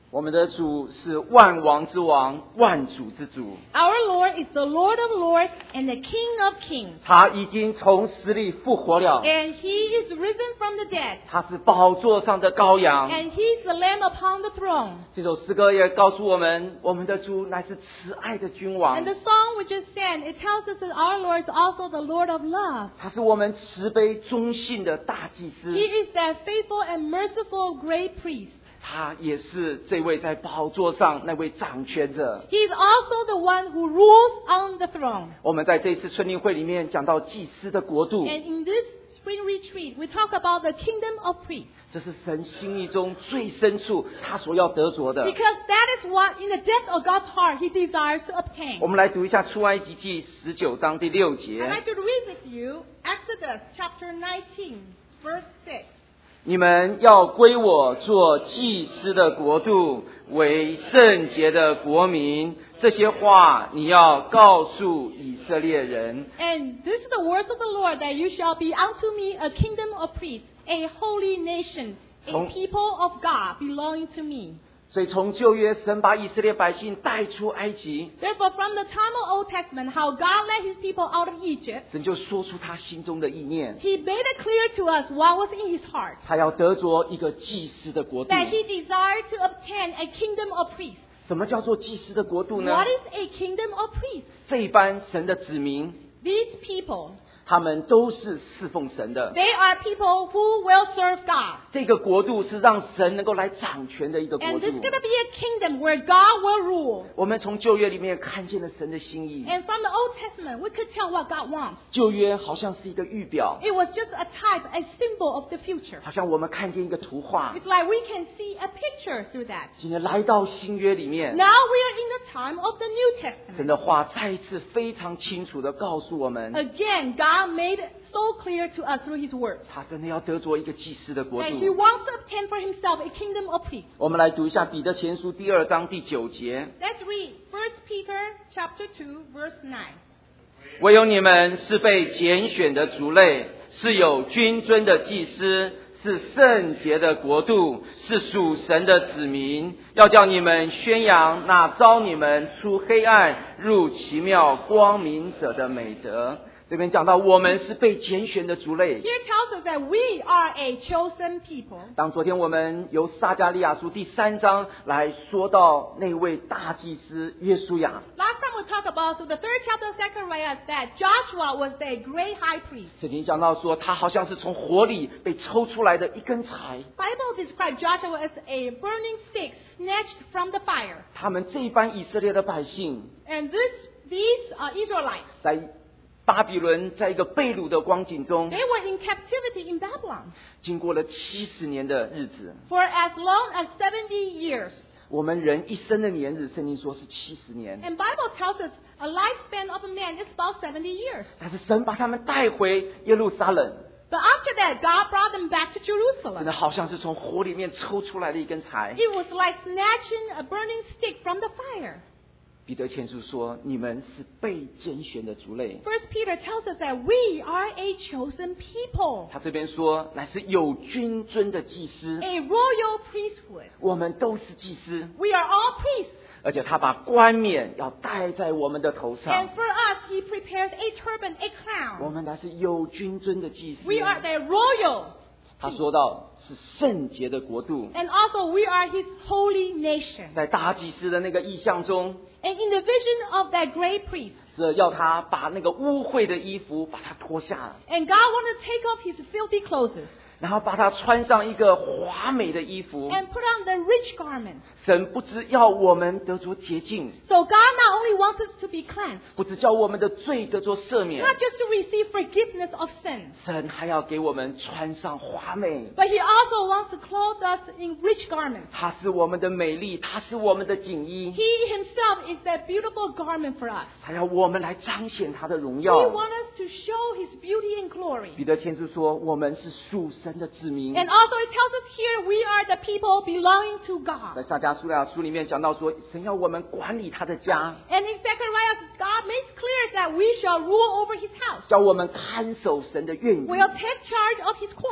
我们的主是万王之王，万主之主。 Our Lord is the Lord of lords and the King of kings. 他已经从死里复活了， And he is risen from the dead. 他是宝座上的羔羊。 And he is the Lamb upon the throne. 这首诗歌也告诉我们，我们的主乃是慈爱的君王 And，the song we just sang, it tells us that our Lord is also the Lord of love. 他是我们慈悲忠信的大祭司， He is that faithful and merciful great priest. 他也是这位在宝座上那位掌权者。 He is also the one who rules on the throne. 我们在这一次春令会里面讲到祭司的国度， And in this spring retreat, we talk about the kingdom of priests. 这是神心意中最深处他所要得着的。 Because that is what, in the depth of God's heart, He desires to obtain. 我们来读一下出埃及记19章第6 I'd 节。 like to read with you Exodus chapter 19, verse 6. 你们要归我做祭司的国度，为圣洁的国民。这些话你要告诉以色列人。 And this is the words of the Lord, that you shall be unto me a kingdom of priests, a holy nation, a people of God belonging to me. 所以从旧约，神把以色列百姓带出埃及， Therefore, from the time of Old Testament, how God led His people out of Egypt, 神就说出他心中的意念， He made it clear to us what was in His heart, 他要得着一个祭司的国度。 that He desired to obtain a kingdom of priests. 什么叫做祭司的国度呢？ What is a kingdom of priests? 这一班神的子民， These people, 他们都是侍奉神的。 they are people who will serve God. 这个国度是让神能够来掌权的一个国 And 度 this is。going to be a kingdom where God will rule. 我们从旧约里面看见了神的心意。 And from the Old Testament, we could tell what God wants. 旧约好像是一个预表， It was just a type, a symbol of the future. 好像我们看见一个图画。 It's like we can see a picture through that. 今天来到新约里面， Now we are in the time of the New 神 Testament. 的话再一次非常清楚的告诉我们， Again, God made it so clear to us through His words 他真的要得着一个祭司的国 that He 度。 wants to obtain for Himself a kingdom of priests. 我们来读一下彼得前书第2章第9节。 Let's read 1 Peter chapter 2, verse 9. 唯有你们是被拣选的族类，是有君尊的祭司，是圣洁的国度，是属神的子民，要叫你们宣扬那召你们出黑暗入奇妙光明者的美德。这边讲到我们是被拣选的族类。 Here tells us that we are a chosen people. 当昨天我们由撒迦利亚书第3章来说到那位大祭司约书亚， Last time we talked about, through the 3rd chapter of Zechariah, that Joshua was the great high priest. 圣经讲到说他好像是从火里被抽出来的一根柴。 Bible describes Joshua as a burning stick snatched from the fire. 他们这一班以色列的百姓 And these Israelites, 在巴比伦在一个被掳的光景中 they，were in captivity in Babylon 经过了70年的日子。 for as long as 70 years. 我们人一生的年日，圣经说是70年， And Bible tells us a lifespan of a man is about 70 years. 但是神把他们带回耶路撒冷， But after that, God brought them back to 真 Jerusalem. 的好像是从火里面抽出来的一根柴。 It was like snatching a burning stick from the fire. 彼得前书说：“你们是被拣选的族类。” First Peter tells us that we are a chosen people, 他这边说，乃是有君尊的祭司， a royal priesthood. 我们都是祭司， We are all priests. 而且他把冠冕要戴在我们的头上 And，for us, He prepares a turban, a 我 crown. 们乃是有君尊的祭司。 We are the royal. 他说到是圣洁的国度， And also, we are His holy nation. 在大祭司的那个意象中， And in the vision of that great priest, 是要他把那个污秽的衣服把它脱下， and God wanted to take off His filthy clothes 然后把他穿上一个华美的衣服。 and put on the rich garments. 神不只要我们得着洁净， So God not only wants us to be cleansed, 不只叫我们的罪得着赦免， not just to receive forgiveness of sins, 神还要给我们穿上华美。 but He also wants to clothe us in rich garments. 它是我们的美丽，它是我们的锦衣， He Himself is that beautiful garment for us. 还要我们来彰显他的荣 He 耀。 wants us to show His beauty and glory. 彼得前书说，我们是属神的子民。 And also it tells us here we are the people belonging to God. 在撒迦利亚书里面讲到说，神要我们管理他的家， And in Zechariah, God makes clear that we shall rule over His house. 叫我们看守神的院宇。 We'll take charge of His courts.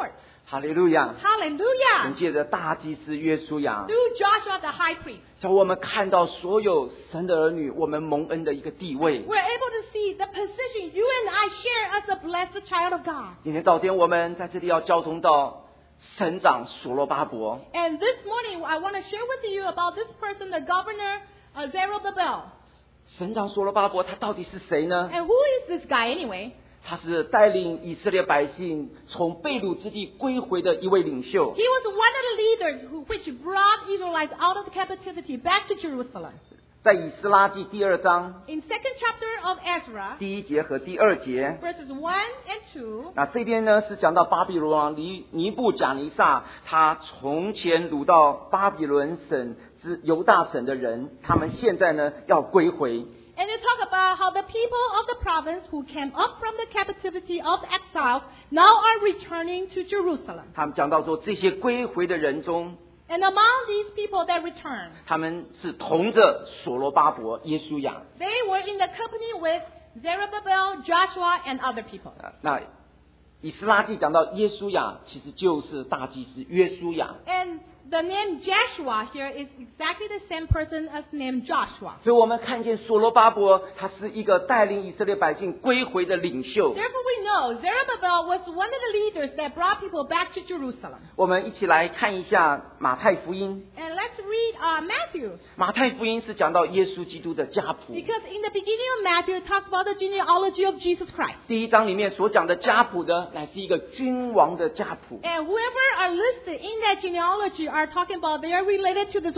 哈利路亚！ Hallelujah! 凭借着大祭司约书亚， Through Joshua the high priest, 叫我们看到所有神的儿女，我们蒙恩的一个地位。 we're able to see the position you and I share as a blessed child of God. 今天早间我们在这里要交通到省长所罗巴伯。 And this morning, I want to share with you about this person, the governor Zerubbabel. 省长所罗巴伯他到底是谁呢？ And who is this guy anyway? 他是带领以色列百姓从被掳之地归回的一位领袖。 He was one of the leaders which brought Israelites out of captivity back to Jerusalem. 在以斯拉记第2章 In second chapter of Ezra, 第1节和第2节， verses 1 and 2, 那这边呢是讲到巴比伦王尼布甲尼撒，他从前掳到巴比伦省之犹大省的人，他们现在呢要归回。 and they talk about how the people of the province who came up from the captivity of exile now are returning to Jerusalem. 他们讲到说，这些归回的人中， And among these people that returned, 他们是同着所罗巴伯、耶稣亚。 they were in the company with Zerubbabel, Joshua, and other people. 那以斯拉记讲到耶稣亚，其实就是大祭司约书亚。 And the name Joshua here is exactly the same person as named Joshua. 所以我们看见所罗巴伯，他是一个带领以色列百姓归回的领袖。 Therefore, we know Zerubbabel was one of the leaders that brought people back to Jerusalem. 我们一起来看一下马太福音。 And let's read Matthew. 马太福音是讲到耶稣基督的家谱。 Because in the beginning of Matthew, it talks about the genealogy of Jesus Christ. 第1章里面所讲的家谱呢，乃是一个君王的家谱。 And whoever are listed in that genealogy are talking about they are related to this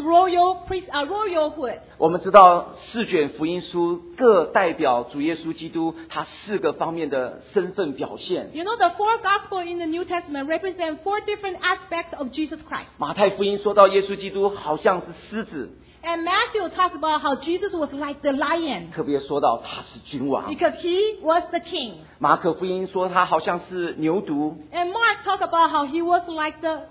royalhood. 我们知道4卷福音书各代表主耶稣基督他4个方面的身份表现。 You know, the four gospels in the New Testament represent four different aspects of Jesus Christ. 马太福音说到耶稣基督好像是狮子， And Matthew talks about how Jesus was like the lion 特别说到他是君王。 because he was the king. 马可福音说他好像是牛犊， And Mark talked about how he was like the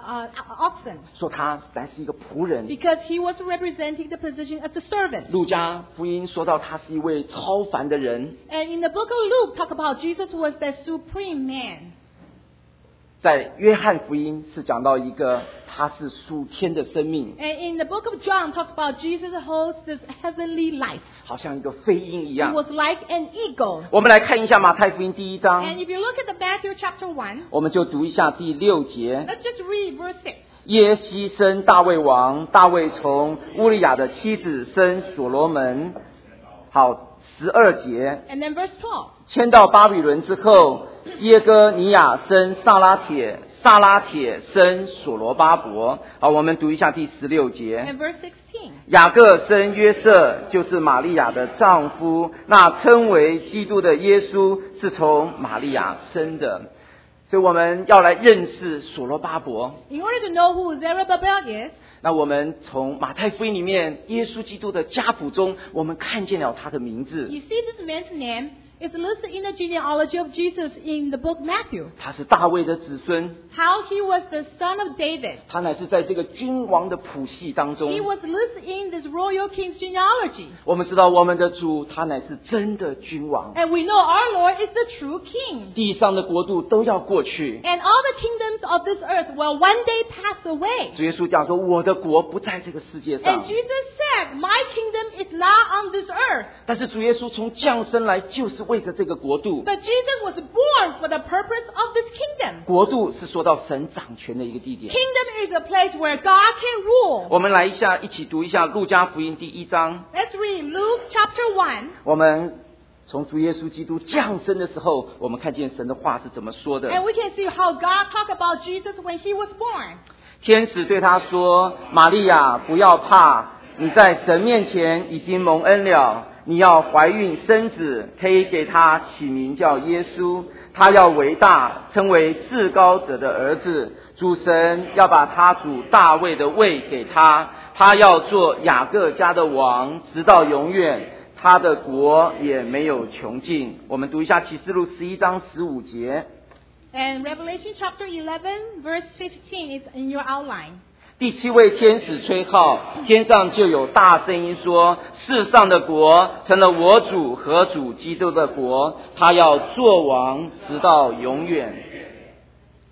oxen 说他乃是一个仆人。 because he was representing the position as a servant. 路加福音说到他是一位超凡的人。 And in the book of Luke, talk about Jesus was the supreme man. 在约翰福音是讲到一个他是属天的生命， And in the book of John, talks about Jesus holds this heavenly life. 好像一个飞鹰一 He 样。 was like an eagle. 我们来看一下马太福音第1章， And if you look at the Matthew chapter 1, 我们就读一下第6节。 let's just read verse 6. 耶西生大卫王，大卫从乌利亚的妻子生所罗门。好，12节。 And then verse 12. 迁到巴比伦之后，耶哥尼亚生撒拉铁，撒拉铁生所罗巴伯。好，我们读一下第16节。 And verse 16. 雅各生约瑟，就是玛利亚的丈夫。那称为基督的耶稣是从玛利亚生的。所以我们要来认识所罗巴伯。 In order to know who Zerubbabel is, 那我们从马太福音里面耶稣基督的家谱中，我们看见了他的名字。 you see this man's name is listed in the genealogy of Jesus in the book Matthew. 他是大卫的子孙， How he was the son of David. 他乃是在这个君王的谱系当中。 He was listed in this royal king's genealogy. 我们知道我们的主他乃是真的君王， And we know our Lord is the true king. 地上的国度都要过去。 And all the kingdoms of this earth will one day pass away. 主耶稣讲说，我的国不在这个世界 And 上， Jesus said, my kingdom is not on this earth. 但是主耶稣从降生来就是为着这个国度。 But Jesus was born for the purpose of this kingdom. 国度是说到神掌权的一个地点。 Kingdom is a place where God can rule. 我们来一起读一下路加福音第1章。 Let's read Luke chapter 1. 我们从主耶稣基督降生的时候，我们看见神的话是怎么说的。 And we can see how God talked about Jesus when he was born. 天使对他说：“玛利亚，不要怕，你在神面前已经蒙恩了。你要怀孕生子，可以给他起名叫耶稣。他要为大，称为至高者的儿子。主神要把他主大卫的位给他，他要做雅各家的王，直到永远。他的国也没有穷尽。”我们读一下启示录11章15节。 And Revelation chapter 11 verse 15 is in your outline. 第7位天使吹号，天上就有大声音说：世上的国成了我主和主基督的国，他要做王直到永远。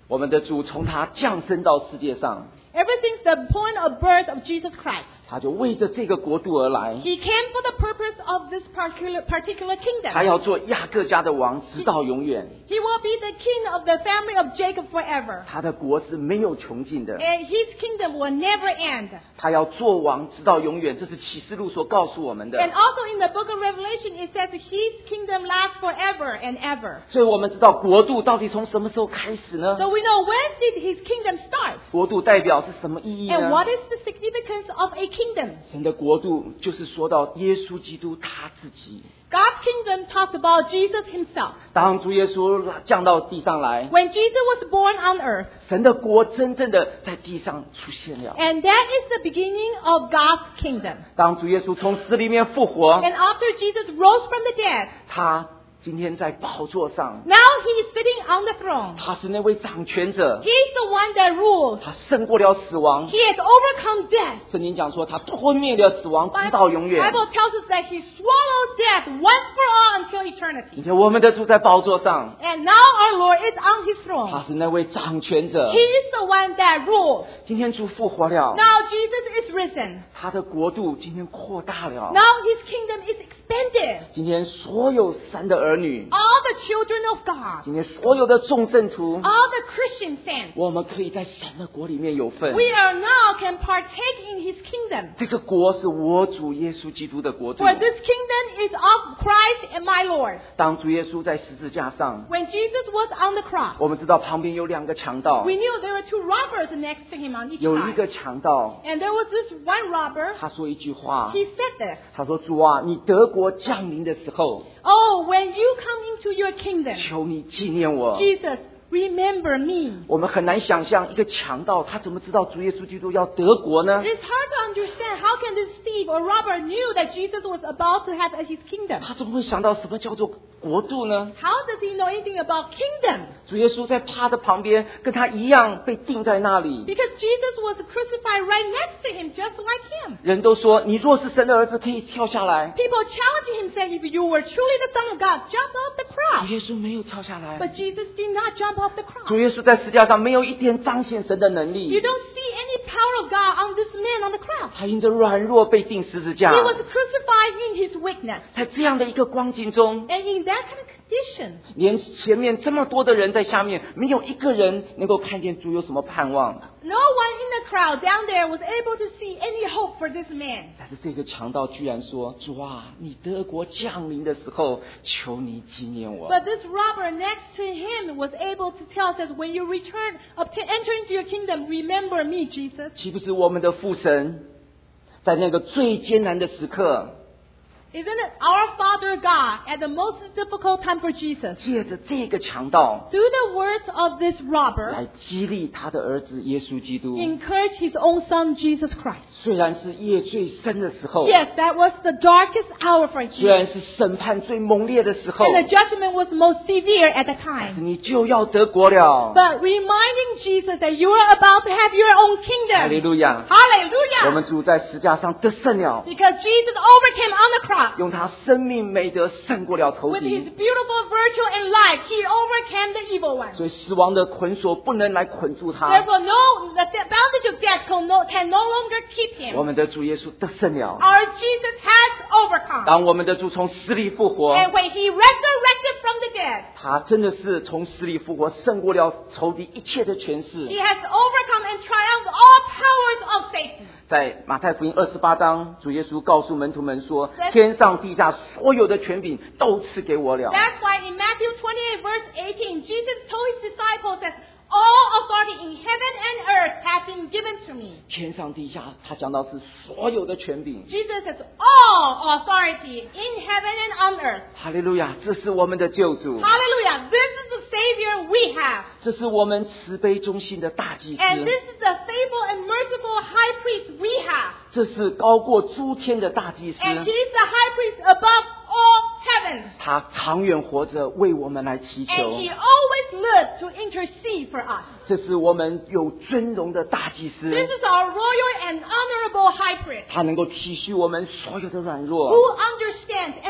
我们的主从他降生到世界上， Ever since the point of birth of Jesus Christ, 他就为着这个国度而来， he came for the purpose of this particular 他 kingdom. 要做雅各家的王，直到永远。 He will be the king of the family of Jacob forever. 他的国是没有穷尽的， And his kingdom will never end. 他要做王，直到永远。这是启示录所告诉我们的。 And also in the book of Revelation, it says his kingdom lasts forever and ever. 所以我们知道国度到底从什么时候开始呢？ So we know when did his kingdom start? 国度代表是什么意义 And 呢？ what is the significance of a kingdom? 神的国度就是说到耶稣基督他自己。 God's kingdom talks about Jesus himself. 当主耶稣降到地上来， When Jesus was born on earth, 神的国真正的在地上出现了。 and that is the beginning of God's kingdom. 当主耶稣从死里面复活， And after Jesus rose from the dead, 他今天在宝座上， now he is sitting on the throne. 他是那位掌权者， He is the one that rules. 他胜过了死亡。 He has overcome death. 圣经讲说，他吞灭了死亡，直到永远。 Bible tells us that he swallowed death once for all until 今 eternity. 天我们的主在宝座上， And now our Lord is on his 他 throne. 是那位掌权者 He。is the one that rules. 今天主复活了， Now Jesus is risen. 他的国度今天扩大了。 Now his kingdom is expanded. 今天所有神的儿女， All the children of God, 今天所有的众圣徒， all the Christian saints, 我们可以在神的国里面有份。 we are now can partake in his kingdom. 这个国是我主耶稣基督的国度。 For this kingdom is of Christ and my Lord. 当主耶稣在十字架上， When Jesus was on the cross, 我们知道旁边有两个强盗 we，knew there were two robbers next to him on each 有一 side. 个强盗， And there was this one robber. 他说一句话， He said this, 他说：“主啊，你德国降临的时候， Oh, when you come into your kingdom, 求你纪念我。” Jesus, remember me. 我们很难想象一个强盗他怎么知道主耶稣基督要得国呢？ It's hard to understand how can this thief or robber knew that Jesus was about to have his kingdom. 他怎么会想到什么叫做国度呢？ How does he know anything about kingdom? 主耶稣在他的旁边，跟他一样被钉在那里。 Because Jesus was crucified right next to him, just like him. 人都说，你若是神的儿子，可以跳下来。 People challenged him, saying, if you were truly the Son of God, jump off the 主 cross. 耶稣没有跳下来。 But Jesus did not jump off the 主 cross. 耶稣在十字架上没有一点彰显神的能 You 力， don't see any power of God on this man on the cross. 他因着软弱被钉十字架。 He was crucified in his weakness. 在这样的一个光景中， And in that kind of condition, 连前面这么多的人在下面，没有一个人能够看见主有什么盼望。 no one in the crowd down there was able to see any hope for this man. 但是这个强盗居然说：“主啊，你德国降临的时候，求你纪念我。” But this robber next to him was able to tell us that when you return, enter into your kingdom, remember me, Jesus. 岂不是我们的父神，在那个最艰难的时刻， Isn't it our Father God at the most difficult time for Jesus? 借着这个强盗 Through the words of this robber, 来激励他的儿子耶稣基督？ encourage his own son, Jesus Christ. 虽然是夜最深的时候， Yes, that was the darkest hour for 虽 Jesus. 然是审判最猛烈的时候， And the judgment was most severe at the 但是 time. 你就要得国了。 But reminding Jesus that you are about to have your own 哈利 kingdom. 路亚！我 Hallelujah! 们主在十字架上得胜了， Because Jesus overcame on the cross. 用他生命美德胜过了仇 With his 敌， beautiful virtue and life, he overcame the evil one. 所以死亡的捆锁不能来捆住他。 Therefore, the bondage of death can no longer keep 我 him. 们的主耶稣得胜了。 Our Jesus has overcome. 当我们的主从死里复活， And when he resurrected from the dead, 他真的是从死里复活，胜过了仇敌一切的权势。 he has overcome and triumphed all powers of Satan. 在马太福音28章，主耶稣告诉门徒们说 Yes.：“ 天上地下所有的权柄都赐给我了。” That's why in Matthew 28 verse 18, Jesus told his disciples that all authority in heaven and earth has been given to me. 天上地下，他讲到是所有的权柄。 Jesus has all authority in heaven and on earth. 哈利路亚！这是我们的救主， Hallelujah. This is the Savior we have. 这是我们慈悲忠心的大祭司， And this is the faithful and merciful high priest we have. 这是高过诸天的大祭司。 And he is the high priest above all heavens. 他长远活着，为我们来祈 And 求。 he always lives to intercede for us. 这是我们有尊荣的大祭司， This is our royal and honorable high priest 他能够体恤我们所有的软 who 弱， understands and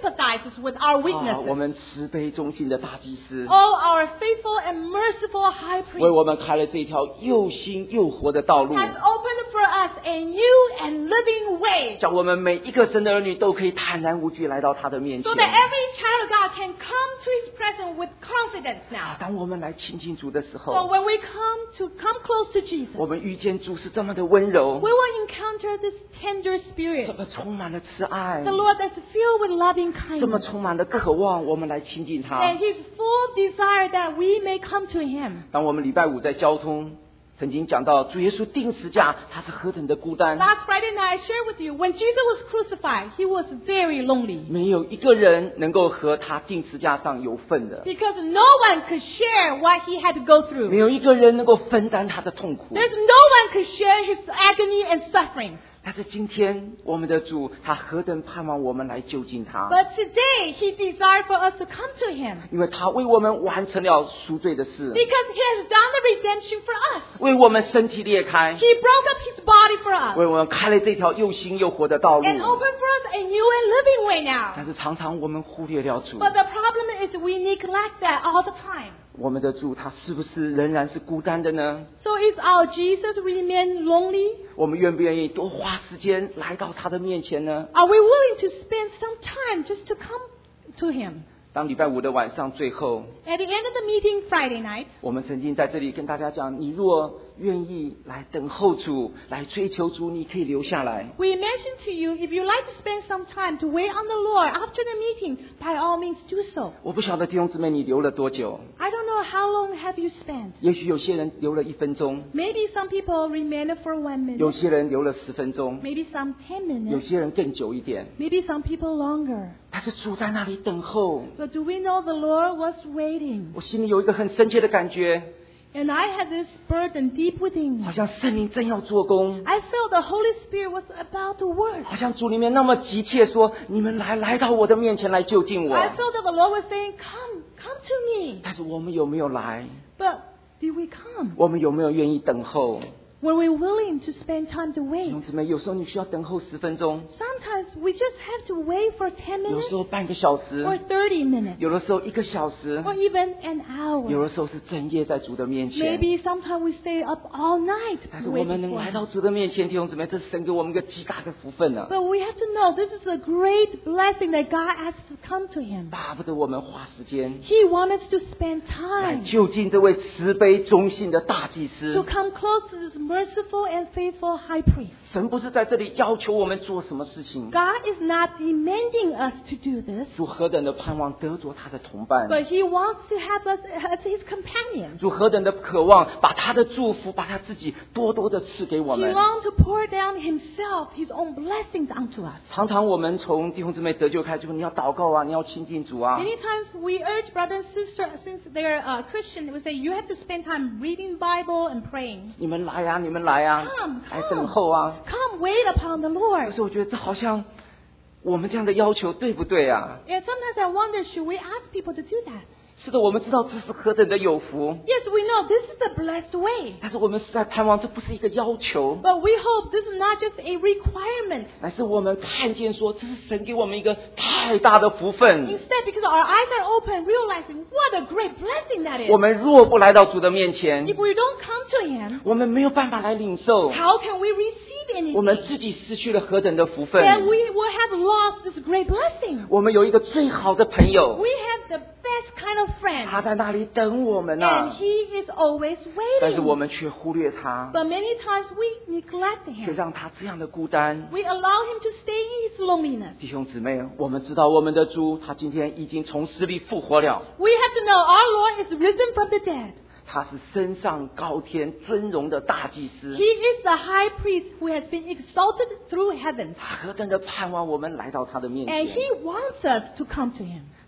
sympathizes with our 我 weaknesses. 们慈悲忠信的大祭司， Oh, our faithful and merciful high 为 priest 我们开了这一条又新又活的道路， has opened for us a new and living way 叫我们每一个神的儿女都可以坦然无惧来到他的面 so 前。 that every child of God can come to His presence with confidence now. 当我们来亲近主的时 So 候， when we come close to Jesus, 我们遇见主是这么的温柔 we，will encounter this tender 这 spirit, 么充满了慈爱， the Lord that's filled with loving 这么 kindness, 充满了渴望，我们来亲近他 and。His full desire that we may come to Him. 当我们礼拜五在交通曾经讲到主耶稣钉十架，他是何等的孤单， Last Friday night, I shared with you, when Jesus was crucified, He was very lonely 没有一个人能够和他钉十架上有份的， because no one could share what He had to go 没 through. 有一个人能够分担他的痛苦。 There's no one could share His agony and suffering. 但是今天我们的主，他何等盼望我们来就近他， But today, He desired for us to come to Him 因为他为我们完成了赎罪的事， because He has done the redemption for us. 为我们身体裂开， He broke up His body for us 为我们开了这条又新又活的道路。 and opened for us a new and living way now. 但是常常我们忽略了主， But the problem is we neglect that all the time. 我们的主他是不是仍然是孤单的呢？ So is our Jesus remain lonely? 我们愿不愿意多花时间来到他的面前呢？ Are we willing to spend some time just to come to Him? 当礼拜五的晚上最后， At the end of the meeting Friday night, 我们曾经在这里跟大家讲，你若愿意来等候主，来追求主，你可以留下来。 we mentioned to you, if you like to spend some time to wait on the Lord after the meeting, by all means do so. 我不晓得弟兄姊妹你留了多久， I don't know how long have you spent. 也许有些人留了1分钟， Maybe some people remained for 1 有 minute, 些人留了10分钟， maybe some 10 有 minutes, 些人更久一点。 maybe some people longer. 但是主在那里等候， But do we know the Lord was waiting? 我心里有一个很深切的感觉， And I had this burden deep within 好 me. 像圣灵正要做工， I felt the Holy Spirit was about to work. 好像主里面那么急切说：“你们来到我的面前来就近我。 I felt that the Lord was saying, come to me. ” 但是我们有没有来？ But did we come? 我们有没有愿意等候？ Were we willing to spend time to 弟 wait? 兄姊妹，有时候你需要等候10分钟， Sometimes we just have to wait for 10 有时 minutes 候半个小 or 时， 30 minutes 有的时候1个小时， or even an 有 hour. 的时候是整夜在主的面前。 Maybe sometimes we stay up all night 但是 to 我 wait 们能 for 来 Him. 到主的面前，弟兄姊妹，这是神给我们一个极大的福分呢。 But we have to know this is a great blessing that God asks us to come to Him. 巴不得我们花时间 He wants us to spend 来 time 就近这位慈悲忠信的大祭 to 司。 come close to this merciful and faithful high priest. 神不是在这里要求我们做什么事情， God is not demanding us to do this, 主何等的盼望得着他的同伴， but He wants to have us as His companions. 主何等的渴望把他的祝福，把他自己多多的赐给我 He 们。 wants to pour down Himself, His own blessings onto us. 常常我们从弟兄姊妹得救开始，就说你要祷告啊，你要亲近主啊。 Many times we urge brothers and sisters, since they're Christian, we say you have to spend time reading Bible and praying. 你们来啊，你们来啊 Come,， 来等候啊。 Come, wait upon the 可 Lord. 是我觉得这好像我们这样的要求对不对啊？ And sometimes I wonder, should we ask people to do that? 是的，我们知道这是何等的有福， Yes, we know this is the blessed way. 但是我们实在盼望这不是一个要求， But we hope this is not just a requirement. 乃是我们看见说这是神给我们一个太大的福分。 Instead, because our eyes are open, realizing what a great blessing that 我 is. 们若不来到主的面前， If we don't come to Him, 我们没有办法来领受， how can we receive 我们 anything? 自己失去了何等的福 Then 分。 we will have lost this great blessing. 我们有一个最好的朋友， We have the best kind of friend, 他在那里等我们 and 啊， He is always 但是我 waiting. 们却忽略他， But many times we neglect 却 Him. 让他这样的孤单。 We allow Him to stay in His loneliness. 弟兄姊妹，我们知道我们的主，他今天已经从死里复活了， We have to know our Lord is risen from the dead. 他是升上高天尊荣的大祭司 He，is the high priest who has been exalted through heavens. 他何等的盼望我们来到他的面 And 前。 He wants us to come to Him.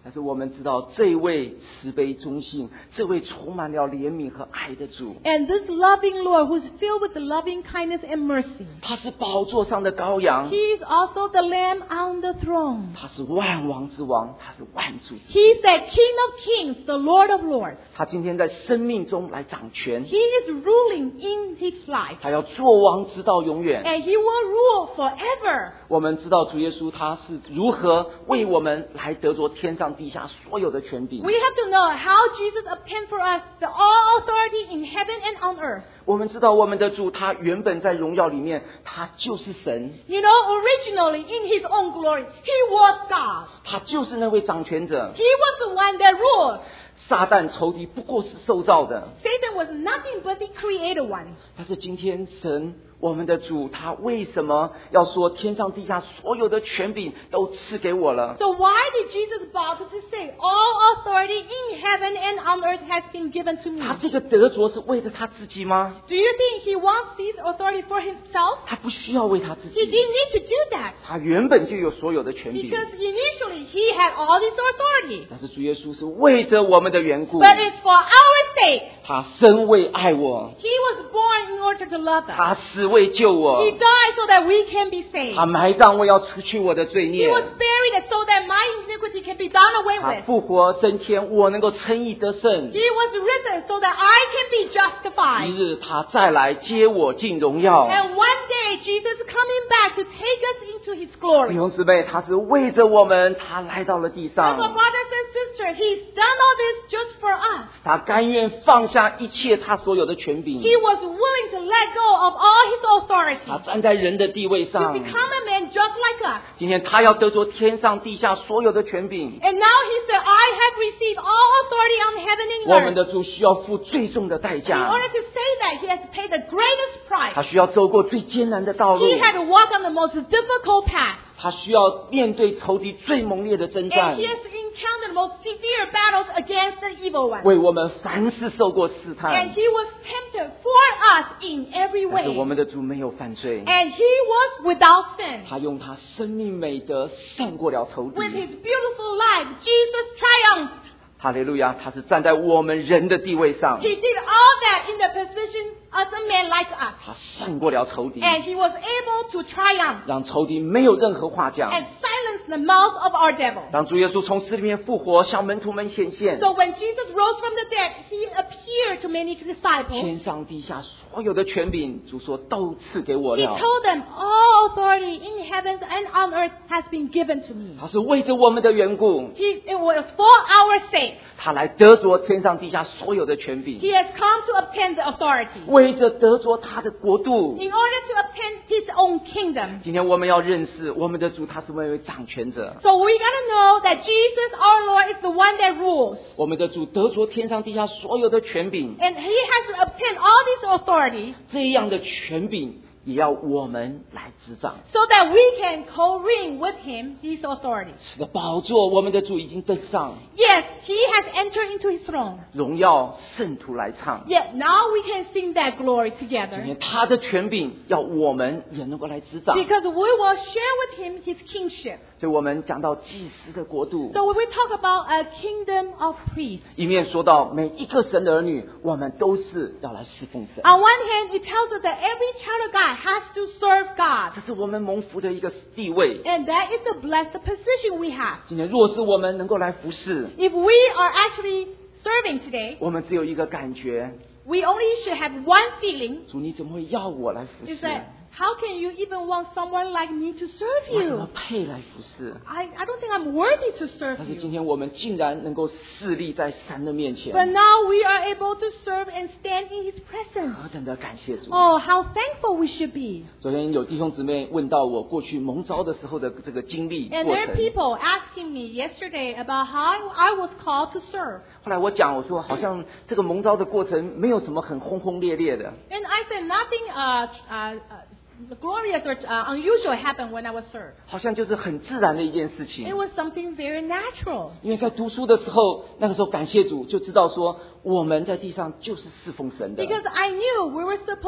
但是我们知道这位慈悲忠信，这位充满了怜悯和爱的主， And this loving Lord who's filled with the loving kindness and mercy. 他是宝座上的羔羊， He is also the Lamb on the throne. 他是万王之王，他是万主之主。 He is the King of kings, the Lord of lords. 他今天在生命中来掌权， He is ruling in his life. 他要做王直到永远。 And he will rule forever. 我们知道主耶稣他是如何为我们来得着天上地下所有的权柄。 We have to know how Jesus obtained for us the all authority in heaven and on earth. 我们知道我们的主他原本在荣耀里面，他就是神， You know, originally in his own glory, he was God. 他就是那位掌权者。 He was the one that ruled. 撒旦仇敌不过是受造的， Satan was nothing but the created one. 但是今天神我们的主他为什么要说天上地下所有的权柄都赐给我了？ So why did Jesus bother to say, all authority in heaven and on earth has been given to me? 他这个得着是为了他自己吗？ Do you think he wants this authority for himself? 他不需要为他自 He 己， didn't need to do that. 他原本就有所有的权柄。 Because initially he had all this authority. 但是主耶稣是为着我们的缘故， But it's for our sake. 他生为爱我， He was born in order to love us. 他死为救我， He died so that we can be saved. 他埋葬为要除去我的罪 He 孽， was buried so that my iniquity can be done away 他 with. 复活升天，我能够称义得胜。 He was risen so that I can be 一 justified. 日他再来接我进荣耀。 And one day Jesus is coming back to take us into his 弟 glory. 兄姊妹，他是为着我们，他来到了地 So 上， brothers and sisters, he's done all this just for us. 他甘愿放下一切他所有的权柄， He was willing to let go of all his 他 authority 站在人的地位 to 上。 become a man just like us. 今天他要得着天上地下所有的权柄。 And now he said, I have received all authority on heaven and 我们 earth. 的主需要付最重的代 In 价， order to say that, he has to pay the greatest 他 price. 需要走过最艰难的道路， He had to walk on the most difficult path. 他需要面对仇敌最猛烈的征 And 战 he，has to encounter the most severe battles against the evil one. 为我们凡事受过试 And 探。 he was tempted for us in every 但是我 way. 们的主没有犯罪， And he was without sin. 他用他生命美德胜过了仇敌。 With his beautiful life, Jesus triumphed. 哈利路亚！他是站在我们人的地位上， He did all that in the position as a man like us. 他胜过了仇敌， And he was able to triumph 让仇敌没有任何话讲。 and silence the mouth of our devil. 当主耶稣从死里面复活，向门徒们显现， So when Jesus rose from the dead, he appeared to many disciples. 天上地下所有的权柄，主说都赐给我 He 了。 told them, all authority in heaven and on earth has been given to me. 他是为着我们的缘故， It was for our sake. 他来得着天上地下所有的权柄， He has come to obtain the authority 为着得着他的国度。 in order to obtain his own kingdom. 今天我们要认识我们的主，他是那位掌权者。 So we gotta know that Jesus, our Lord, is the one that rules. 我们的主得着天上地下所有的权柄， And he has to obtain all this authority 这样的权柄也要我们来执掌。 so that we can co-reign with him his authority. 这个宝座，我们的主已经登上， Yes, he has entered into his throne. 荣耀圣徒来唱。 Yet now we can sing that glory 今 together 天他的权柄要我们也能够来执掌。 because we will share with him his kingship. 所以我们讲到祭司的国度， So when we talk about a kingdom of priests, 一面说到每一个神的儿女，我们都是要来侍奉神。 on one hand, it tells us that every child of God has to serve God. 这是我们蒙福的一个地位。 And that is the blessed position we have. 今天若是我们能够来服侍， If we are actually serving today, 我们只有一个感觉： we only should have one feeling, 主，你怎么会要我来服 is 侍？ that how can you even want someone like me to serve 我怎么 you? 配来服侍？ I don't think I'm worthy to serve 但是 you. 今天我们竟然能够侍立在神的面前， But now we are able to serve and stand in his presence. 何等的感谢主！ Oh, how thankful we should be. 昨天有弟兄姊妹问到我过去蒙召的时候的这个经历 And 过 there are 程， people asking me yesterday about how I was called to serve. 后来我说好像这个蒙召的过程没有什么很轰轰烈烈的， And I said nothing glorious or unusual happened when I was served. 好像就是很自然的一件事情 It。was something very natural. 因为在读书的时候，那个时候感谢主，就知道说我们在地上就是侍奉神的。 Because I knew we were supposed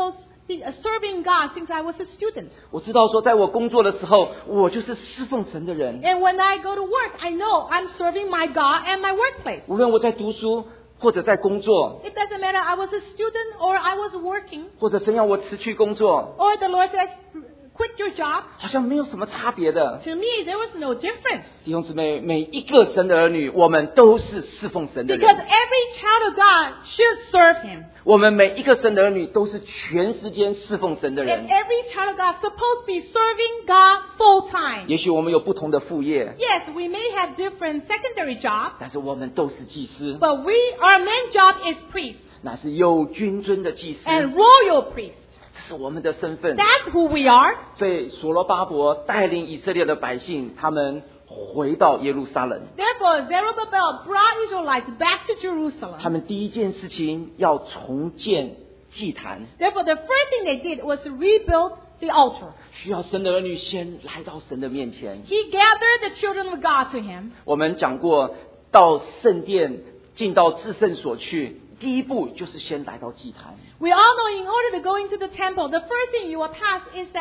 serving God since I was a student. 我知道说，在我工作的时候，我就是侍奉神的人。 And when I go to work, I know I'm serving my God and my workplace. 无论我在读书或者在工作， It doesn't matter I was a student or I was working, 或者神要我辞去工作， or the Lord says, quit your job. 好像没有什么差别的。 To me, there was no difference. 弟兄姊妹，每一个神的儿女，我们都是侍奉神的 Because 人。 every child of God should serve Him. 我们每一个神的儿女都是全时间侍奉神的 And 人。 every child of God is supposed to be serving God full time. 也许我们有不同的副业， Yes, we may have different secondary jobs, 但是我们都是祭司， but our main job is priest 乃是有君尊的祭司， and royal priest. 这是我们的身份。 That's who we are. 所以所罗巴伯带领以色列的百姓，他们回到耶路撒冷。 Therefore, Zerubbabel brought Israelites back to Jerusalem. 他们第一件事情要重建祭坛， Therefore, the first thing they did was to rebuild the altar. 需要神的儿女先来到神的面前。 He gathered the children of God to him. 我们讲过，到圣殿进到至圣所去，第一步就是先来到祭坛。 We all know in order to go into the temple, the first thing you will pass is the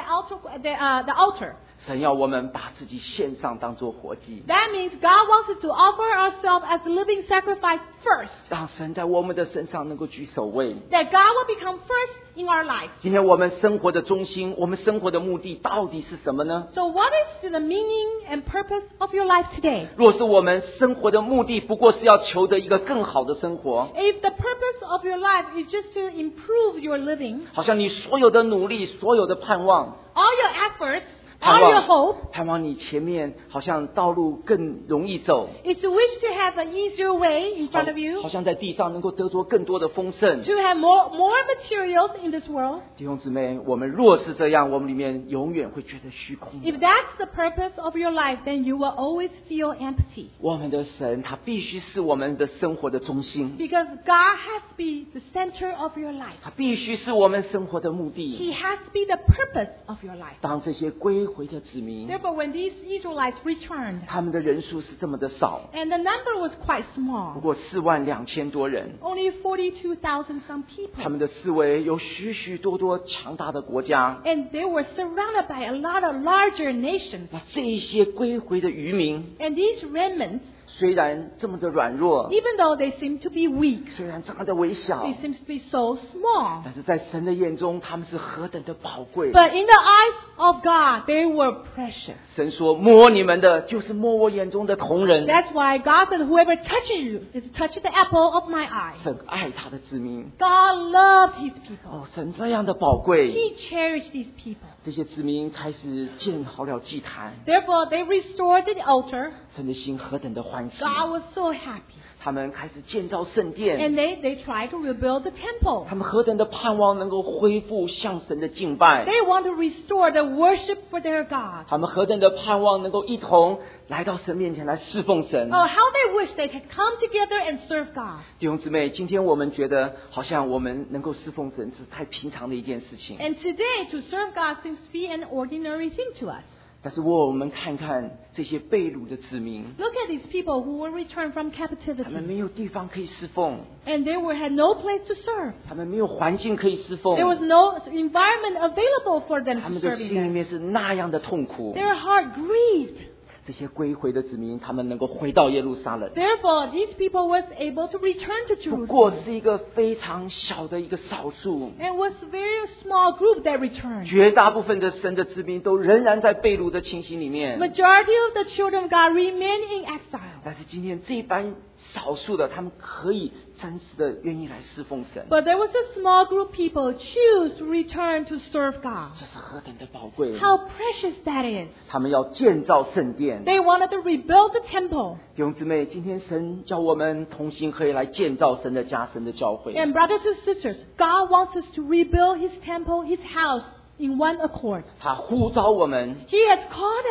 altar. 神要我们把自己献上，当作活祭， That means God wants us to offer ourselves as a living sacrifice first. 让神在我们的身上能够居首位。 That God will become first in our life. 今天我们生活的中心，我们生活的目的到底是什么呢？ So what is the meaning and purpose of your life today? 若是我们生活的目的不过是要求得一个更好的生活， If the purpose of your life is just to improve your living, 好像你所有的努力、所有的盼望， all your efforts, 盼 all your hope 盼望你前面好像道路更容易走， is to wish to have an easier way in 好 front of you, 好像在地上能够得着更多的丰盛。 to have more materials in this world. 弟兄姊妹，我们若是这样，我们里面永远会觉得虚空。 If that's the purpose of your life, then you will always feel empty. 我们的神，他必须是我们的生活的中心， Because God has to be the center of your life. 他必须是我们生活的目的。 He has to be the purpose of your life. 当这些归回的子民， Therefore, when these Israelites returned, 他们的人数是这么的少， and the number was quite 不 small, 过42000多人。 only 42,000 some 他 people, 们的四围有许许多多强大的国家， and they were surrounded by a lot of larger nations. 那这一些归回的渔民， And these remnants, 虽然这么的软弱， even though they seem to be weak, 虽然这么的微小， they seem to be so small. 但是在神的眼中，他们是何等的宝贵。 But in the eyes of God, they were precious. 神说：“摸你们的，就是摸我眼中的同人。” That's why God said, whoever touches you is touching the apple of my eye. 神爱他的子民。 God loved his people. 哦，神这样的宝贵， He cherished these people. 这些子民开始建好了祭坛， Therefore, they restored the altar. 神的心何等的欢喜。 God was so happy. 他们开始建造圣殿， And they tried to rebuild the temple. 他们何等的盼望能够恢复向神的敬拜。 They want to restore the worship for their God. 他们何等的盼望能够一同来到神面前来侍奉神。 Oh, how they wish they could come together and serve God. 弟兄姊妹，今天我们觉得好像我们能够侍奉神是太平常的一件事情， And today, to serve God seems to be an ordinary thing to us. 但是我们看看这些被掳的子民， Look at these people who were returned from 他们 captivity. 没有地方可以侍奉， And they had no place to serve. 他们没有环境可以侍奉， There was no environment available for them 他 to 们的 serve 心里 in. 面是那样的痛苦。 Their heart grieved. 这些归回的子民，他们能够回到耶路撒冷， Therefore, these people was able to return to 不过 Jerusalem. 是一个非常小的一个少数。 And it was a very small group that returned. 绝大部分的神的子民都仍然在被掳的情形里面， Majority of the children of God remain in exile. 但是今天这班少数的，他们可以真实的愿意来侍奉神， But there was a small group of people choose to return to serve God. 这是何等的宝贵！ How precious that is. 他们要建造圣殿。 They wanted to rebuild the temple. 弟兄姊妹，今天神叫我们同心可以来建造神的家、神的教会。 And brothers and sisters, God wants us to rebuild His temple, His house in one accord. 他呼召我们， He has called us.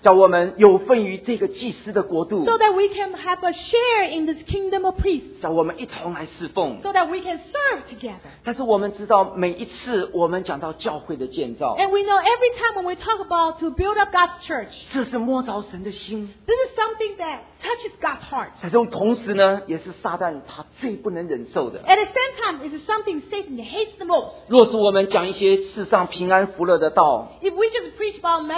叫我们有份于这个祭司的国度， so that we can have a share in this kingdom of priests, 叫我们一同来侍奉。 so that we can serve together. 但是我们知道，每一次我们讲到教会的建造， And we know every time when we talk about to build up God's church, 这是摸着神的心。 this is something that touches God's heart. 在这种同时呢，也是撒旦他最不能忍受的。 At the same time, it is something Satan hates the most. 若是我们讲一些世上平安福乐的道， If we just preach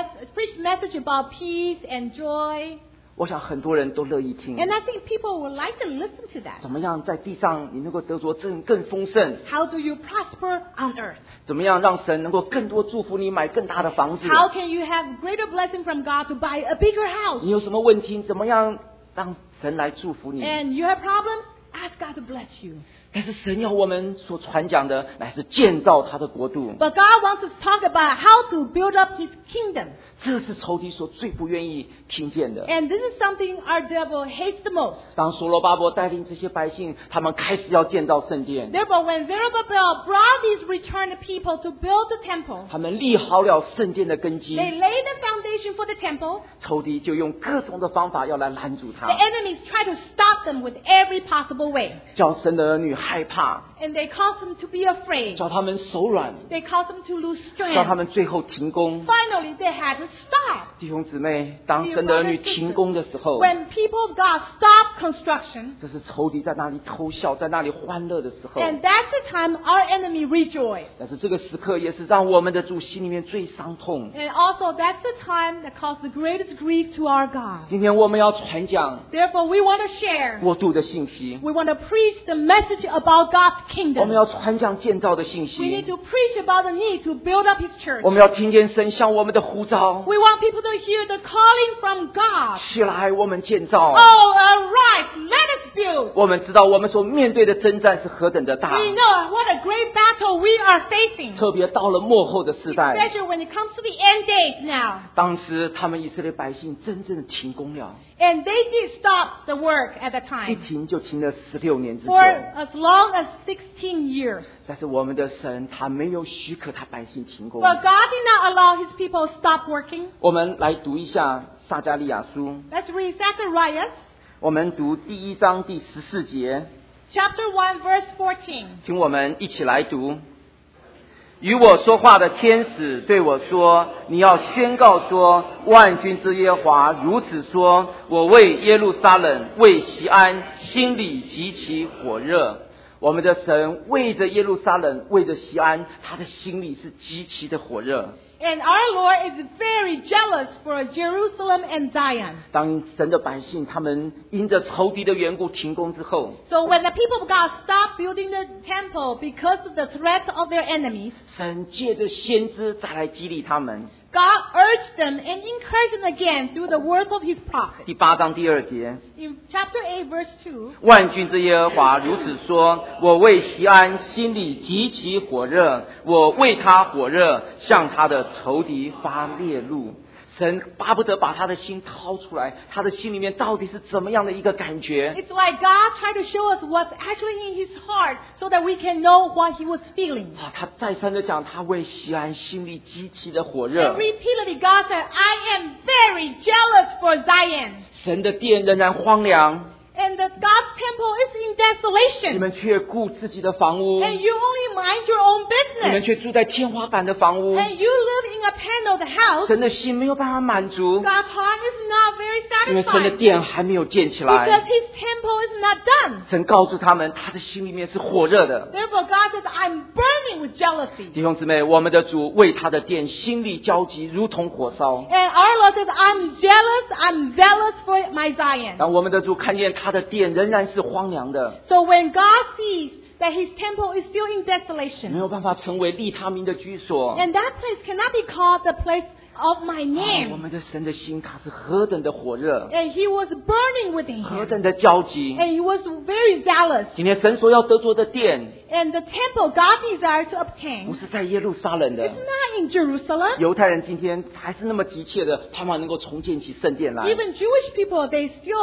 message about peace and joy, 我想很多人都乐意听。 and I think people would like to listen to that. 怎么样在地上你能够得着更丰盛？ How do you prosper on earth? 怎么样让神能够更多祝福你买更大的房子？ How can you have greater blessing from God to buy a bigger house? 你有什么问题？怎么样让神来祝福你？ And you have problems? Ask God to bless you. 但是神要我们所传讲的乃是建造他的国度， But God wants us to talk about how to build up His kingdom. 这是仇敌所最不愿意听见的。 And this is something our devil hates the most. 当所罗巴伯带领这些百姓，他们开始要建造圣殿， Therefore, when Zerubbabel brought these returned people to build the temple, 他们立好了圣殿的根基， they laid the foundation for the temple. 仇敌就用各种的方法要来拦阻 The 他， enemies tried to stop them with every possible way. 叫神的儿女害怕， And they caused them to be afraid. 叫他们手软， They caused them to lose 叫他 strength. 们最后停工。 Finally, they had to stop. 弟兄姊妹，当神的儿女停工的时候， When people of God stop construction, 这是仇敌在那里偷笑，在那里欢乐的时候。 and that's the time our enemy rejoice. 但是这个时刻也是让我们的主心里面最伤痛。 And also, that's the time that caused the greatest grief to our God. 今天我们要传讲 Therefore, we want to share. 国度的信息， We want to preach the message about God's 我 kingdom. 们要传讲建造的信 We need 息， to preach about the need to build up His church. 我们要听见神向我们的呼召。 We want people to hear the calling from God. 起来，我们建造。 Oh, arise, let us build. 我们知道我们所面对的征战是何等的大， We know what a great battle we are facing, 特别到了末后的时代。 especially when it comes to the end days now. 当时他们以色列百姓真正的停工了， And they did stop the work at the 一 time 停就停了16年之久。 for as long as 16 years. 但是我们的神他没有许可他百姓停工。 But God did not allow His people to stop working. 我们来读一下撒迦利亚书， Let's read Zechariah 我们读第1章第14节， chapter 1, verse 14. 请我们一起来读。与我说话的天使对我说：“你要宣告说，万军之耶和华如此说：我为耶路撒冷，为锡安，心里极其火热。”我们的神为着耶路撒冷，为着锡安，他的心里是极其的火热。 And our Lord is very jealous for Jerusalem and Zion. 当神的百姓他们因着仇敌的缘故停工之后， So when the people of God stopped building the temple because of the threat of their enemies, 神借着先知再来激励他们。 God urged them and encouraged them again through the words of His prophet. 第8章第2节， In chapter 8, verse 2, 万军之耶和华如此说：我为锡安心里极其火热，我为他火热，向他的仇敌发烈怒。神巴不得把他的心掏出来，他的心里面到底是怎么样的一个感觉？ it's like God tried to show us what's actually in His heart so that we can know what He was feeling. 他再三的讲，他为锡安心里极其的火 And 热。 repeatedly, God said, I am very jealous for Zion. 神的殿仍然荒凉， And that God's temple is in 你 desolation. 们却顾自己的房屋， And you only mind your own 你们 business. 却住在天花板的房屋。 And you live in a paneled house. 神的心没有办法满足， God's heart is not very 因为神的 satisfied 殿还没有建起 because 来。 His temple is not done. 神告诉他们，他的心里面是火热的。 Therefore, God says, I'm burning with jealousy. 弟兄姊妹，我们的主为他的殿心里焦急，如同火烧。 And our Lord says, I'm jealous, I'm zealous for my Zion. 当我们的主看见他的殿仍然是荒凉的， So when God sees that His temple is still in 没 desolation, 有办法成为利他民的居所， and that place cannot be called the place of my 我 name. 们的神的心他是何等的火热， And He was burning within 何 Him. 等的焦急。 And He was very zealous. 今天神所要得着的殿， And the temple God desired to 不 obtain 是在耶路撒冷 is 的。 not in Jerusalem. 犹太人今天还是那么急切的盼望能够重建起圣殿来。 Even Jewish people, they still